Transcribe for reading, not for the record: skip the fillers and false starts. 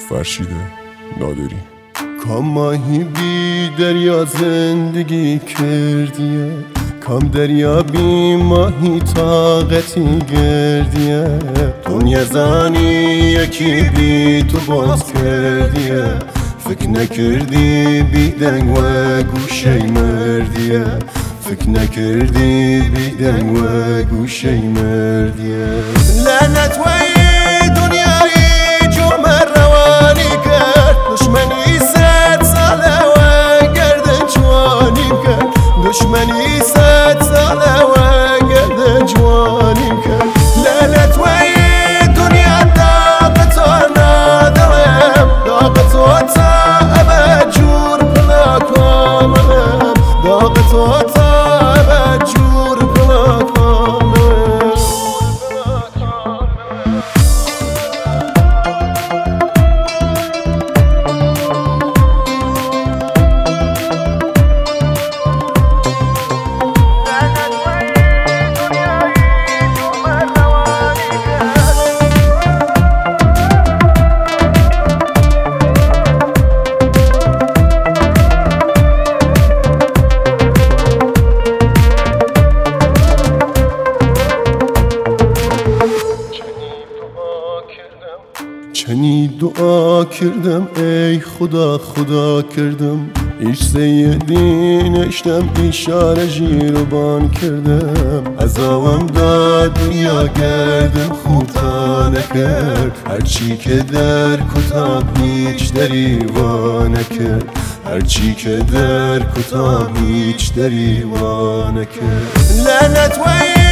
فرشید نادری. کام ماهی بی دریا زندگی کردیه، کام دریا بی ماهی طاقتی گردیه. دنیا زانی یکی بی تو باز کردیه، فکر نکردی بی دنگ و گوشه مردیه. فکر نکردی بی دنگ و گوشه مردیه. لعنت وی دنیای جمع روانی کرد، دشمنی 100 ساله و گردن جوانیم کرد. دشمنی 100 ساله و گردن جوانیم کرد. لعنت وی دنیا داغتو ندارم، داغتو تا ابد جور بلا کاملم، داغتو تا ابد جور بلا کاملم. چنی دعا کردم ای خدا خدا کردم، ایش سیدی نشتم اشاره جیربان کردم. عذابم داد دنیا گردم خوب تا نکرد، هرچی که در کتاب هیچ دری وا نکرد. هرچی که در کتاب هیچ دری وا نکرد. لعنت وی